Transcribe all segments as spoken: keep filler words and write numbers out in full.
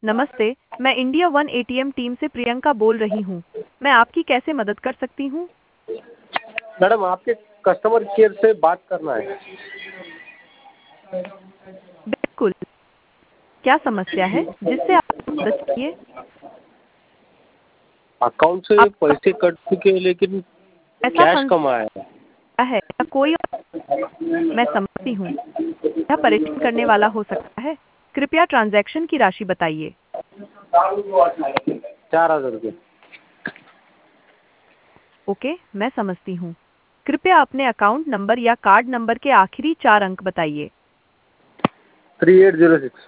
नमस्ते, मैं India one ATM team से प्रियंका बोल रही हूँ। मैं आपकी कैसे मदद कर सकती हूँ? मैडम आपके कस्टमर केयर से बात करना है। बिल्कुल। क्या समस्या है जिससे आप मदद चाहिए? अकाउंट से आपका पैसे कट चुके लेकिन पैसा कैश फंस कम आया है। गया है या कोई और? मैं समझती हूँ। यह परेशान करने वाला हो सकता है। कृपया ट्रांजैक्शन की राशि बताइए। चार हज़ार रुपये। ओके, मैं समझती हूँ। कृपया अपने अकाउंट नंबर या कार्ड नंबर के आखिरी चार अंक बताइए। Three eight zero six.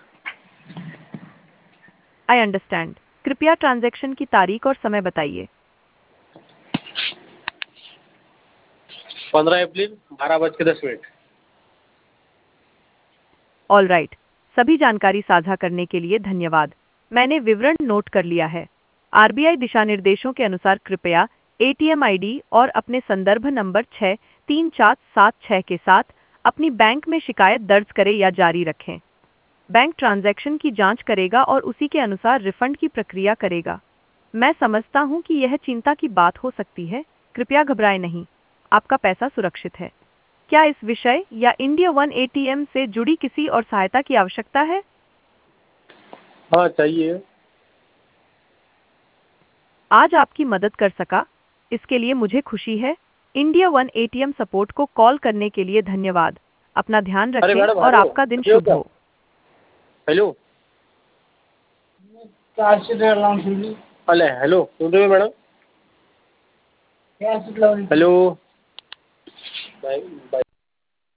I understand. कृपया ट्रांजैक्शन की तारीख और समय बताइए। पंद्रह अप्रैल बारह बज के दस मिनट। All right. सभी जानकारी साझा करने के लिए धन्यवाद। मैंने विवरण नोट कर लिया है। आरबीआई दिशा निर्देशों के अनुसार कृपया एटीएम आईडी और अपने संदर्भ नंबर छः तीन चार सात छः के साथ अपनी बैंक में शिकायत दर्ज करें या जारी रखें। बैंक ट्रांजैक्शन की जांच करेगा और उसी के अनुसार रिफंड की प्रक्रिया करेगा। मैं समझता हूं कि यह चिंता की बात हो सकती है। कृपया घबराएं नहीं। आपका पैसा सुरक्षित है। क्या इस विषय या इंडिया वन एटीएम से जुड़ी किसी और सहायता की आवश्यकता है? हाँ चाहिए। आज आपकी मदद कर सका, इसके लिए मुझे खुशी है। इंडिया वन एटीएम सपोर्ट को कॉल करने के लिए धन्यवाद। अपना ध्यान अरे रखें मैडम और हेलो आपका दिन हेलो शुभ क्या हो। हेलो अले हेलो सुन रहे हो मैडम? Hello bye bye.